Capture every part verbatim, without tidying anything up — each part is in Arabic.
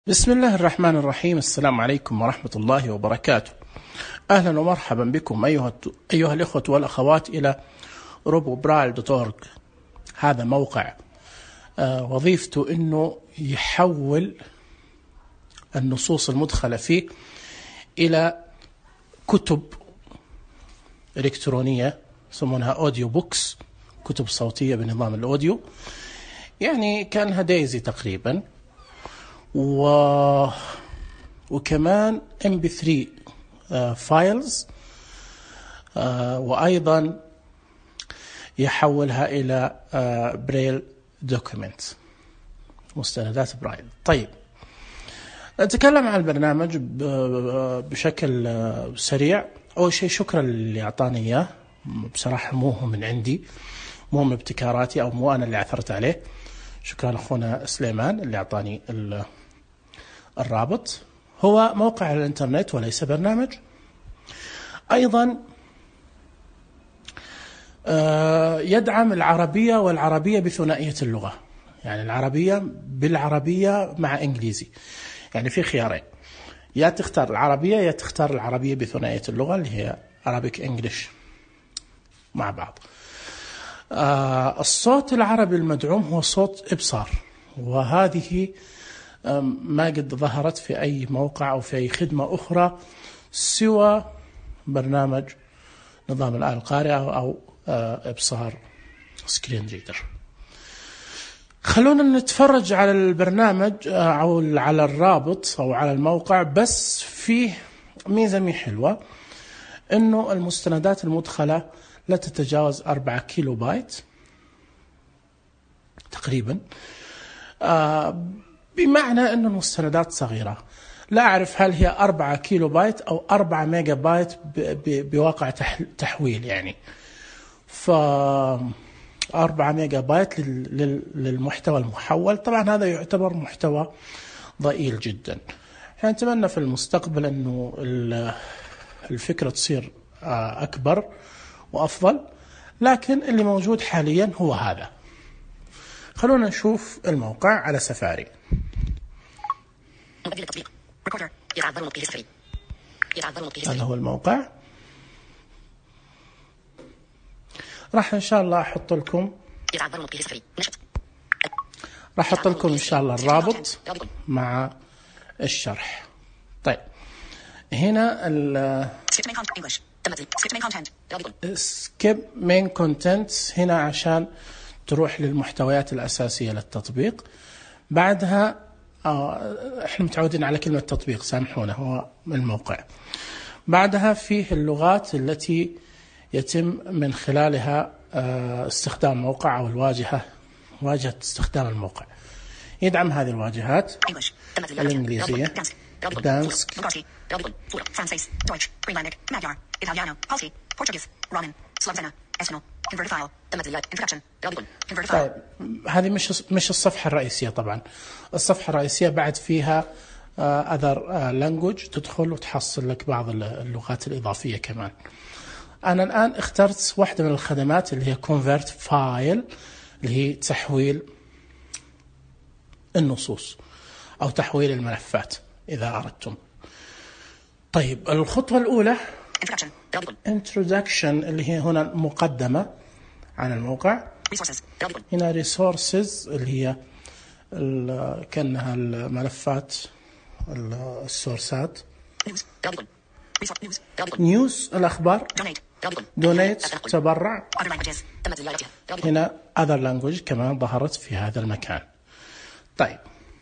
بسم الله الرحمن الرحيم. السلام عليكم ورحمة الله وبركاته. أهلا ومرحبا بكم أيها, أيها الإخوة والأخوات إلى روبو برايل دوت أورج. هذا موقع آه وظيفته أنه يحول النصوص المدخلة فيه إلى كتب إلكترونية يسمونها أوديو بوكس، كتب صوتية بنظام الأوديو، يعني كانها دايزي تقريبا، و... وكمان إم بي ثري فايلز، وأيضا يحولها إلى بريل دوكيمنت، مستندات برايل. طيب، نتكلم عن البرنامج بشكل سريع. أول شيء شكرا اللي أعطاني إياه، بصراحة مو هو من عندي، مو من ابتكاراتي أو مو أنا اللي عثرت عليه. شكرا أخونا سليمان اللي أعطاني الرابط. هو موقع على الإنترنت وليس برنامج. أيضا يدعم العربية والعربية بثنائية اللغة، يعني العربية بالعربية مع إنجليزي، يعني في خيارين، يا تختار العربية يا تختار العربية بثنائية اللغة اللي هي Arabic English مع بعض. آه الصوت العربي المدعوم هو صوت إبصار، وهذه ما قد ظهرت في أي موقع أو في أي خدمة أخرى سوى برنامج نظام الآلة القارئة أو آه إبصار سكرين ريدر. خلونا نتفرج على البرنامج أو على الرابط أو على الموقع، بس فيه ميزة مي حلوة، إنه المستندات المدخلة لا تتجاوز أربعة كيلو بايت تقريبا، آه بمعنى أن المستندات صغيرة. لا أعرف هل هي أربعة كيلو بايت أو أربعة ميجا بايت بواقع تحويل، يعني ف أربعة ميجا بايت للمحتوى المحول. طبعا هذا يعتبر محتوى ضئيل جدا. احنا نتمنى في المستقبل أنه الفكرة تصير أكبر وأفضل، لكن اللي موجود حاليا هو هذا. خلونا نشوف الموقع على سفاري. هذا هو الموقع. راح إن شاء الله أحط لكم راح أحط لكم إن شاء الله الرابط مع الشرح. طيب، هنا ال skip main content هنا عشان تروح للمحتويات الأساسية للتطبيق. بعدها آه احنا متعودين على كلمة تطبيق، سامحونا، هو الموقع. بعدها فيه اللغات التي يتم من خلالها آه استخدام الموقع أو الواجهة، واجهة استخدام الموقع. يدعم هذه الواجهات: الإنجليزية، دانسك، طيب، هذه مش مش الصفحة الرئيسية. طبعا الصفحة الرئيسية بعد فيها other language، تدخل وتحصل لك بعض اللغات الإضافية كمان. أنا الآن اخترت واحدة من الخدمات اللي هي convert file، اللي هي تحويل النصوص أو تحويل الملفات إذا أردتم. طيب، الخطوة الأولى introduction، اللي هي هنا مقدمة عن الموقع. هنا resources اللي هي كأنها الملفات السورسات. news الأخبار. donate تبرع. هنا other language كمان ظهرت في هذا المكان. طيب،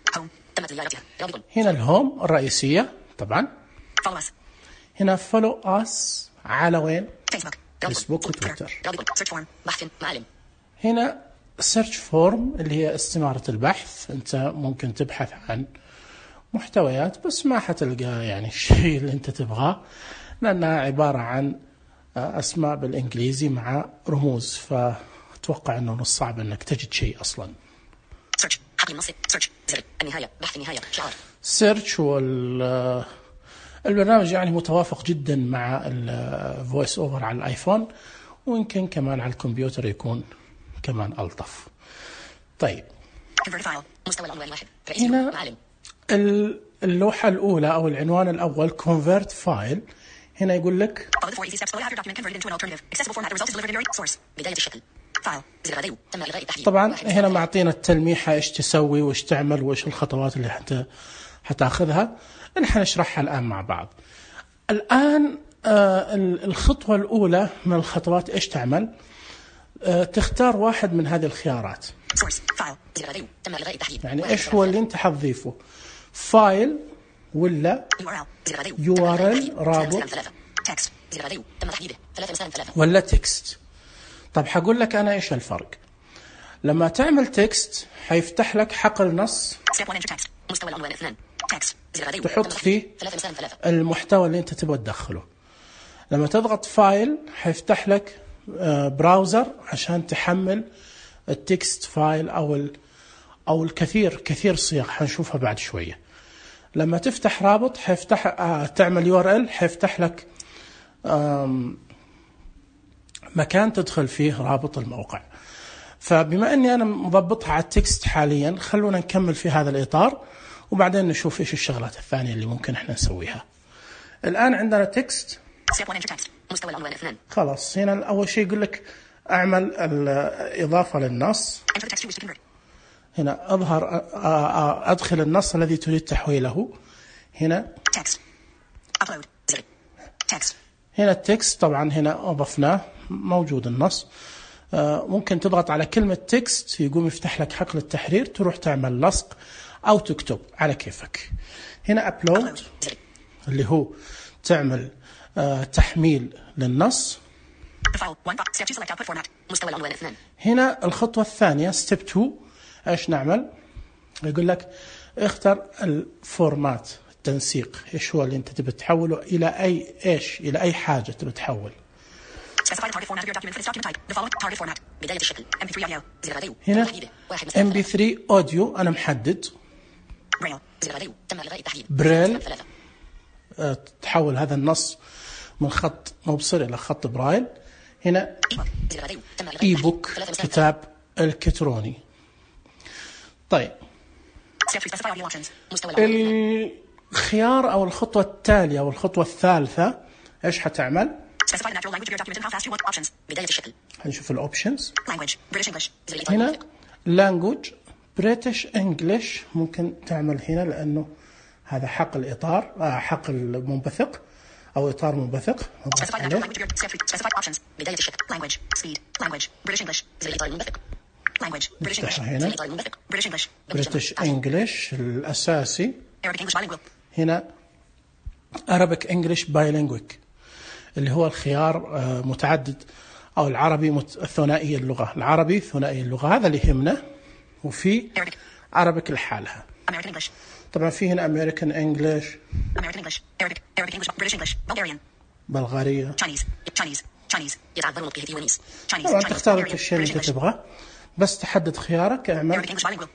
هنا الهوم الرئيسية طبعا. هنا follow us على وين؟ فيسبوك وتويتر. هنا search form اللي هي استمارة البحث، أنت ممكن تبحث عن محتويات بس ما حتلقى يعني الشيء اللي أنت تبغاه، لأنها عبارة عن أسماء بالإنجليزي مع رموز، فأتوقع أنه صعب أنك تجد شيء أصلا. search وال البرنامج يعني متوافق جدا مع الفويس اوفر على الايفون، ويمكن كمان على الكمبيوتر يكون كمان ألطف. طيب، هنا اللوحة الأولى أو العنوان الأول convert file، هنا يقول لك طبعا هنا معطينا التلميحة إيش تسوي وإيش تعمل وإيش الخطوات اللي حت حتاخذها اللي حنشرحها الآن مع بعض. الآن آه الخطوة الأولى من الخطوات إيش تعمل؟ آه تختار واحد من هذه الخيارات. يعني إيش هو اللي أنت حتضيفه؟ فايل ولا يو آر إل رابط ولا تكست؟ طب حقول لك أنا إيش الفرق. لما تعمل تكست حيفتح لك حقل نص تحط فيه المحتوى اللي أنت تبغى تدخله. لما تضغط فايل حيفتح لك براوزر عشان تحمل التكست فايل أو أو الكثير كثير صيغ حنشوفها بعد شوية. لما تفتح رابط حيفتح آه تعمل يو آر إل حيفتح لك مكان تدخل فيه رابط الموقع. فبما أني أنا مضبطها على التكست حاليا خلونا نكمل في هذا الإطار وبعدين نشوف إيش الشغلات الثانية اللي ممكن إحنا نسويها. الآن عندنا تكست خلاص. هنا أول شيء يقول لك أعمل الإضافة للنص. هنا أظهر أدخل النص الذي تريد تحويله. هنا هنا التكست طبعا هنا أضفناه موجود النص. ممكن تضغط على كلمة تكست يقوم يفتح لك حقل التحرير تروح تعمل لصق أو تكتب على كيفك. هنا أبلود اللي هو تعمل تحميل للنص. هنا الخطوة الثانية ستيب اثنين ايش نعمل؟ يقول لك اختر الفورمات التنسيق. ايش هو اللي انت تبي تحوله الى اي ايش الى اي حاجة تبي تحول. هنا إم بي ثري أوديو أنا محدد. بريل تحول هذا النص من خط مبصر إلى خط برايل. هنا إي بوك كتاب إلكتروني. طيب الخيار أو الخطوة التالية أو الخطوة الثالثة إيش حتعمل؟ هنشوف الأوبشنز. هنا language British English ممكن تعمل هنا لأنه هذا حق الإطار آه حق المنبثق أو إطار منبثق. نفتحها هنا British English الأساسي. هنا Arabic English Bilingual اللي هو الخيار متعدد أو العربي ثنائي اللغة. العربي ثنائي اللغة هذا اللي يهمنا. وفي عربك لحالها. طبعا في هنا American English بلغارية. طبعا تختار الشيء اللي انت تبغاه بس تحدد خيارك اعمل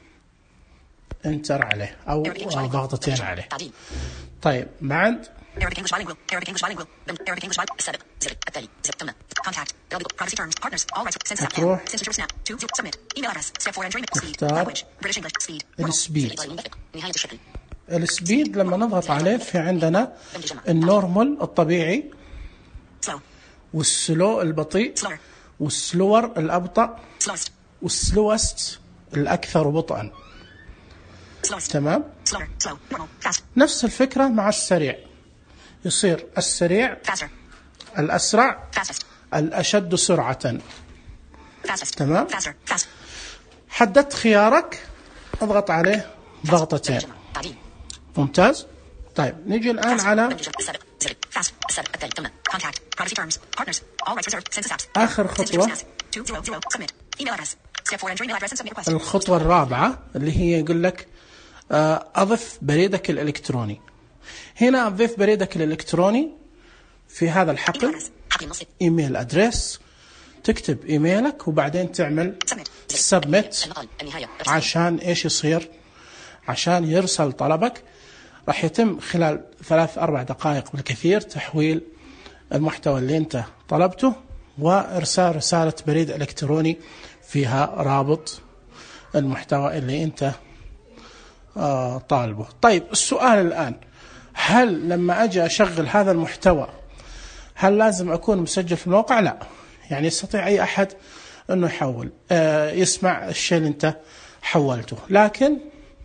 انتر عليه أو ضغطتين عليه. طيب بعد Arabic English bilingual Arabic English bilingual Arabic English bilingual السابق زر التالي زر تم contact privacy terms partners all rights send snap send to snap to submit email address step four entering speed language British English speed السبيد. نهاية الشكل السبيد لما نضغط عليه في عندنا النورمال الطبيعي والسلو البطيء والسلور الأبطأ والسلوست الأكثر بطئا. تمام. نفس الفكرة مع السريع يصير السريع الأسرع الأشد سرعة. تمام. حددت خيارك اضغط عليه ضغطتين. ممتاز. طيب نيجي الآن على آخر خطوة الخطوة الرابعة اللي هي يقول لك أضف بريدك الإلكتروني. هنا أضيف بريدك الإلكتروني في هذا الحقل إيميل أدريس تكتب إيميلك وبعدين تعمل سبميت عشان إيش يصير عشان يرسل طلبك. راح يتم خلال ثلاث أربع دقائق بالكثير تحويل المحتوى اللي أنت طلبته وإرسال رسالة بريد إلكتروني فيها رابط المحتوى اللي أنت آه طالبه. طيب السؤال الآن، هل لما أجي أشغل هذا المحتوى هل لازم أكون مسجل في الموقع؟ لا، يعني يستطيع أي أحد أنه يحول آه يسمع الشيء اللي أنت حولته، لكن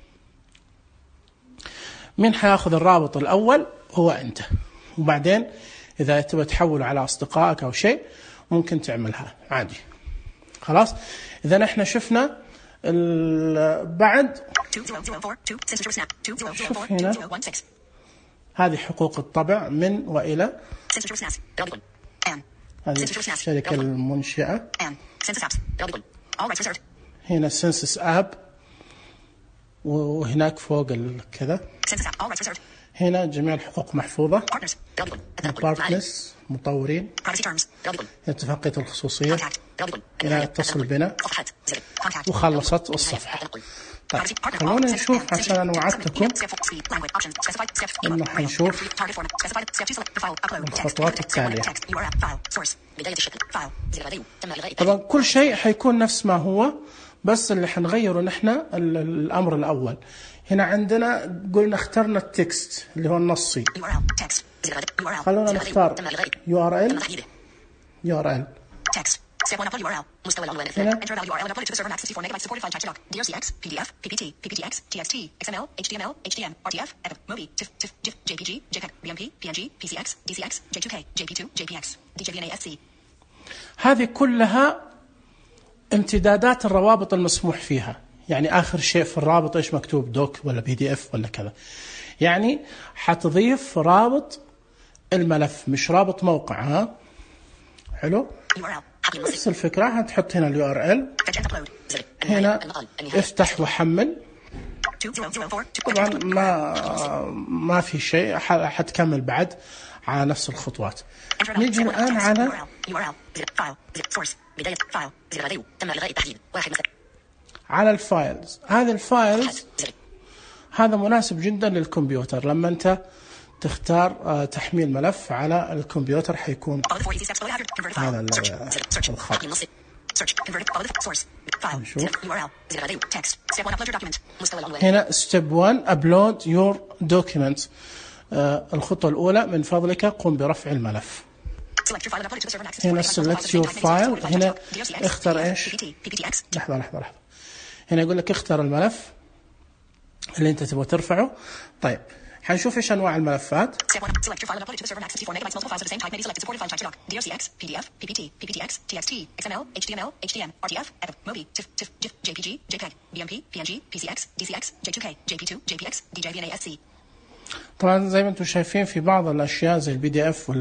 من حياخذ الرابط الأول هو أنت، وبعدين إذا تبغى تحوله على أصدقائك أو شيء ممكن تعملها عادي. خلاص، إذا احنا شفنا بعد شوف هنا هذه حقوق الطبع من وإلى، هذه الشركة المنشئة، هنا سنسس آب، وهناك فوق كذا هنا جميع الحقوق محفوظة، بارتنرز مطورين، اتفاقية الخصوصية، هنا اتصل بنا، وخلصت الصفحة. طيب خلونا نشوف، عشان أنا وعدتكم إنه حنشوف الخطوات التالية. طبعا كل شيء حيكون نفس ما هو، بس اللي حنغيره نحن الأمر الأول. هنا عندنا قلنا اخترنا التكست اللي هو النصي، خلونا نختار يو ار ال يو ار ال هنا هذه كلها امتدادات الروابط المسموح فيها. يعني آخر شيء في الرابط إيش مكتوب؟ دوك ولا بي دي اف ولا كذا. يعني حتضيف رابط الملف مش رابط موقع. ها حلو، نفس الفكرة. هتحط هنا اليو ار ال، هنا افتح وحمل. طبعا ما ما في شيء، حتكمل بعد على نفس الخطوات. نيجي الآن على على الفايلز. هذه الفايلز هذا مناسب جدا للكمبيوتر. لما أنت تختار تحميل ملف على الكمبيوتر حيكون هذا الخط. نشوف هنا ستيب واحد upload your document. الخطوة الأولى، من فضلك قم برفع الملف. هنا select your file، هنا اختر ايش؟ لحظة لحظة لحظة هنا يقول لك اختر الملف اللي انت تبغى ترفعه. طيب حنشوف ايش انواع الملفات. طبعا زي ما انتم شايفين في بعض الاشياء زي البي دي اف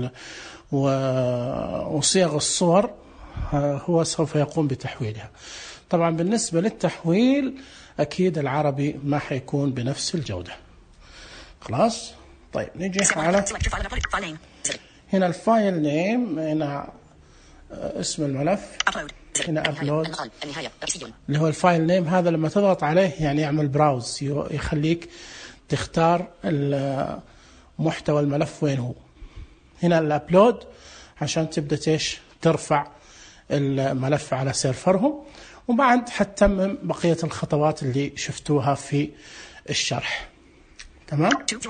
وصيغ الصور هو سوف يقوم بتحويلها. طبعا بالنسبة للتحويل أكيد العربي ما حيكون بنفس الجودة. خلاص. طيب نيجي على هنا الفايل نيم، هنا اسم الملف، هنا أبلود اللي هو الفايل نيم. هذا لما تضغط عليه يعني يعمل براوز، يخليك تختار محتوى الملف وين هو. هنا الأبلود عشان تبدأ تيش ترفع الملف على سيرفرهم، وبعد حتتمم بقية الخطوات اللي شفتوها في الشرح. تمام؟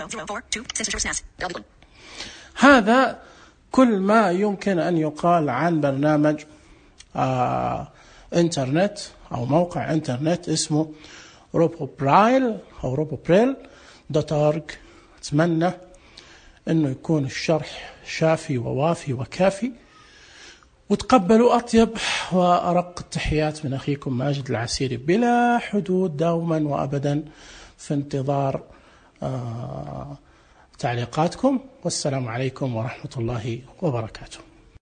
هذا كل ما يمكن أن يقال عن برنامج آه انترنت أو موقع انترنت اسمه روبوبرايل أو روبوبريل دوت أورج. أتمنى أنه يكون الشرح شافي ووافي وكافي، وتقبلوا أطيب وأرق التحيات من أخيكم ماجد العسيري بلا حدود، دوما وأبدا في انتظار آه تعليقاتكم. والسلام عليكم ورحمة الله وبركاته.